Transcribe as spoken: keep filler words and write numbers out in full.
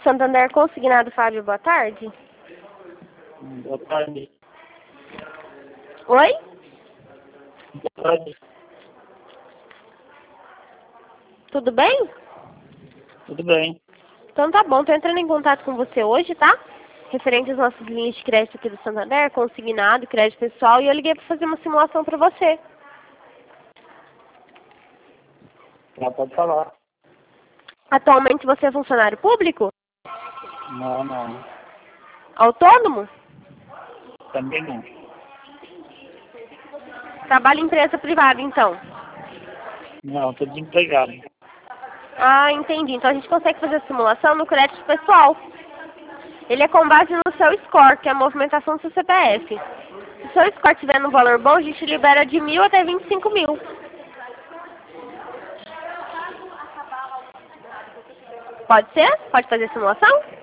Santander Consignado, Fábio, boa tarde. Boa tarde. Oi? Boa tarde. Tudo bem? Tudo bem. Então tá bom, tô entrando em contato com você hoje, tá? Referente às nossas linhas de crédito aqui do Santander, consignado, crédito pessoal, e eu liguei para fazer uma simulação para você. Já pode falar. Atualmente você é funcionário público? Não, não. Autônomo? Também não. Trabalha em empresa privada, então? Não, estou desempregado. Ah, entendi. Então a gente consegue fazer a simulação no crédito pessoal. Ele é com base no seu score, que é a movimentação do seu C P F. Se o seu score estiver no valor bom, a gente libera de mil até vinte e cinco mil. Pode ser? Pode fazer a simulação?